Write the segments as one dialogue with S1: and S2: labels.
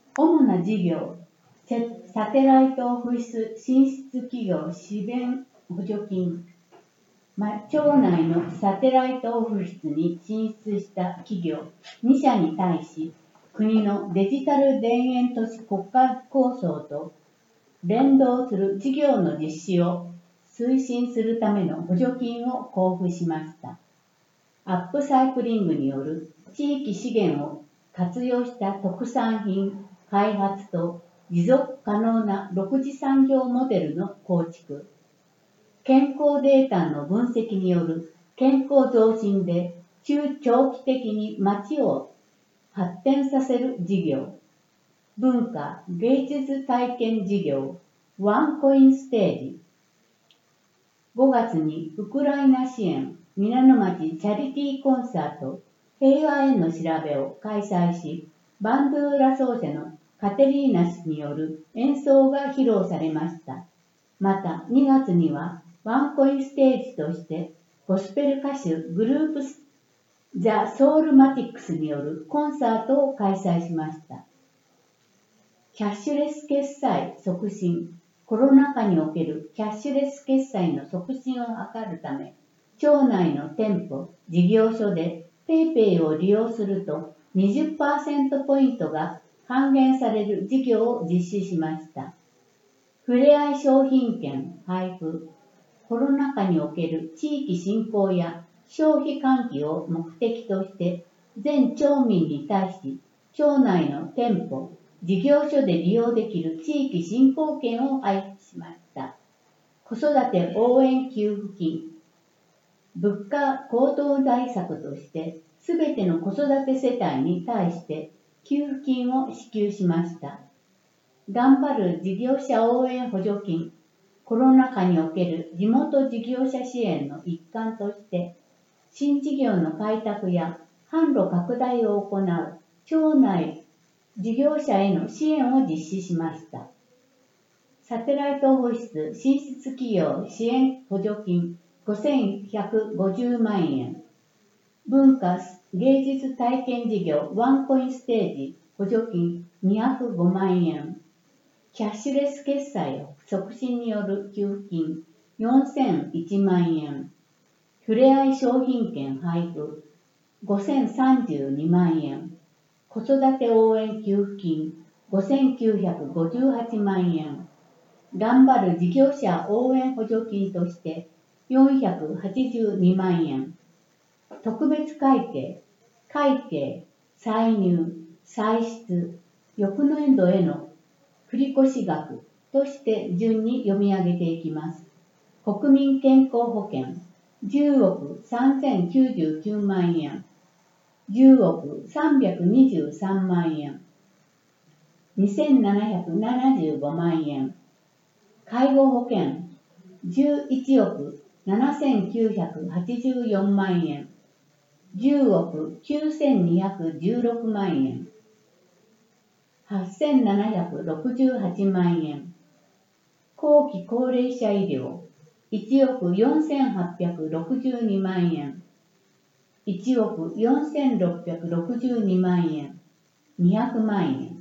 S1: 主な事業、サテライトオフィス進出企業支援補助金。町内のサテライトオフィスに進出した企業2社に対し、国のデジタル田園都市国家構想と連動する事業の実施を推進するための補助金を交付しました。アップサイクリングによる地域資源を活用した特産品開発と持続可能な6次産業モデルの構築、健康データの分析による健康増進で中長期的に町を発展させる事業、文化・芸術体験事業、ワンコインステージ。5月にウクライナ支援皆野町チャリティーコンサート平和への調べを開催し、バンドゥーラ奏者のカテリーナ氏による演奏が披露されました。また2月にはワンコインステージとしてゴスペル歌手グループザ・ソウルマティックスによるコンサートを開催しました。キャッシュレス決済促進。コロナ禍におけるキャッシュレス決済の促進を図るため、町内の店舗、事業所で PayPay を利用すると 20% ポイントが還元される事業を実施しました。ふれあい商品券配布。コロナ禍における地域振興や消費喚起を目的として、全町民に対し、町内の店舗、事業所で利用できる地域振興券を配布しました。子育て応援給付金。物価高騰対策として、すべての子育て世帯に対して給付金を支給しました。頑張る事業者応援補助金。コロナ禍における地元事業者支援の一環として、新事業の開拓や販路拡大を行う町内事業者への支援を実施しました。サテライトオフィス進出企業支援補助金5150万円。文化芸術体験事業ワンコインステージ補助金205万円。キャッシュレス決済促進による給付金4001万円。ふれあい商品券配布5032万円。子育て応援給付金5958万円。頑張る事業者応援補助金として482万円。特別会計、歳入、歳出、翌年度への繰越額として順に読み上げていきます。国民健康保険10億3099万円。10億323万円。2775万円。介護保険11億7984万円。10億9216万円。8768万円。後期高齢者医療1億4862万円。1億4662万円。200万円。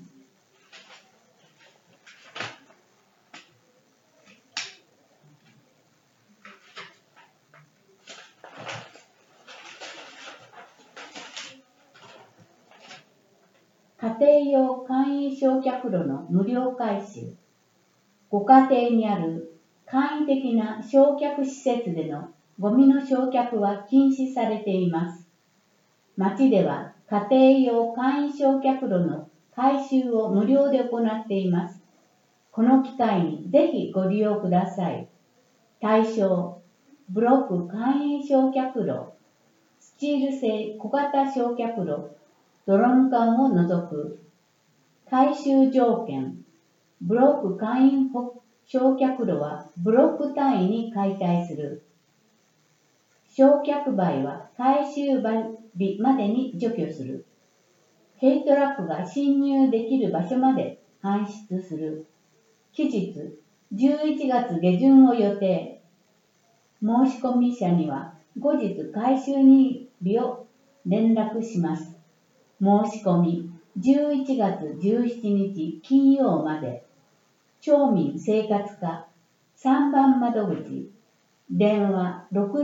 S1: 家庭用簡易焼却炉の無料回収。ご家庭にある簡易的な焼却施設でのゴミの焼却は禁止されています。町では家庭用簡易焼却炉の回収を無料で行っています。この機会にぜひご利用ください。対象、ブロック簡易焼却炉、スチール製小型焼却炉、ドロン缶を除く。回収条件、ブロック簡易焼却炉はブロック単位に解体する。焼却灰は回収日までに除去する。軽トラックが進入できる場所まで搬出する。期日11月下旬を予定。申し込み者には後日回収日を連絡します。申し込み 11月17日金曜まで。町民生活課3番窓口、電話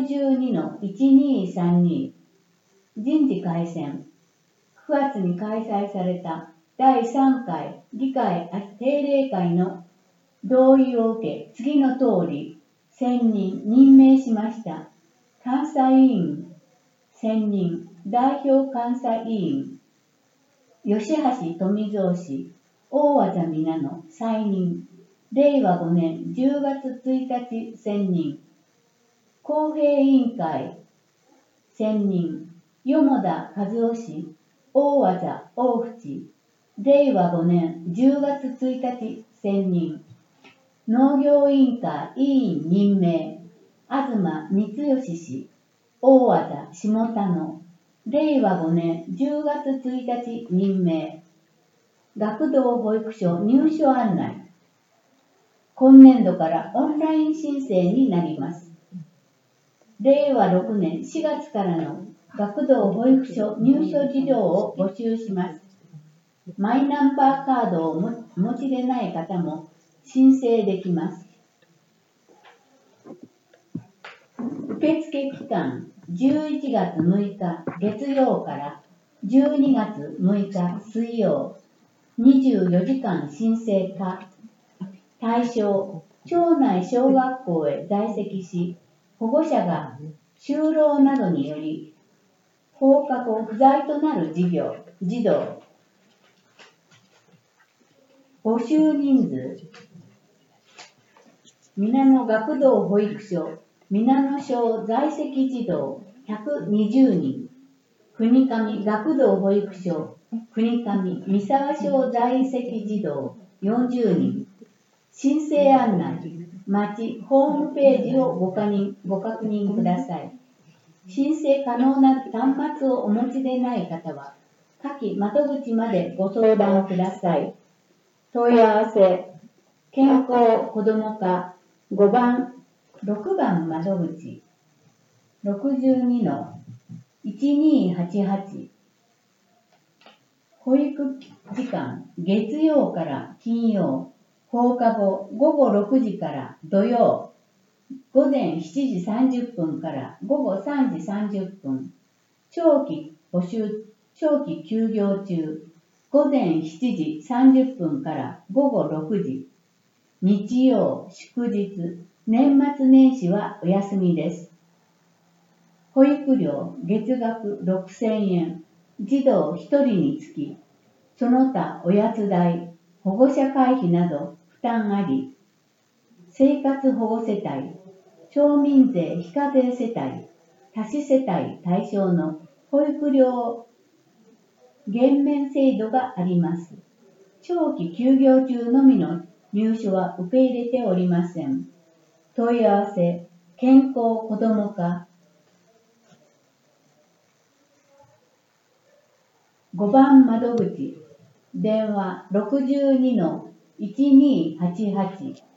S1: 62-1232。人事改選。9月に開催された第3回議会定例会の同意を受け、次の通り選任任命しました。監査委員選任代表監査委員吉橋富蔵氏、大和田皆野再任令和5年10月1日選任公平委員会選任四田和夫氏、大和田大淵令和5年10月1日選任農業委員会委員任命東光義氏、大和田下田野令和5年10月1日任命学童保育所入所案内。今年度からオンライン申請になります。令和6年4月からの学童保育所入所児童を募集します。マイナンバーカードをお持ちでない方も申請できます。受付期間11月6日月曜から12月6日水曜24時間申請可。対象、町内小学校へ在籍し、保護者が就労などにより放課後不在となる児童。募集人数、皆野学童保育所皆野小在籍児童120人、国上学童保育所国上三沢小在籍児童40人。申請案内、町ホームページをご確認ください。申請可能な端末をお持ちでない方は、下記窓口までご相談ください。問い合わせ、健康子ども課6番窓口、62-1288。保育時間、月曜から金曜、放課後午後6時から土曜、午前7時30分から午後3時30分、長期休業中、午前7時30分から午後6時、日曜、祝日、年末年始はお休みです。保育料、月額6000円、児童1人につき、その他おやつ代、保護者会費など負担あり、生活保護世帯、町民税非課税世帯、多子世帯対象の保育料減免制度があります。長期休業中のみの入所は受け入れておりません。問い合わせ、健康子ども課5番窓口、電話 62-1288。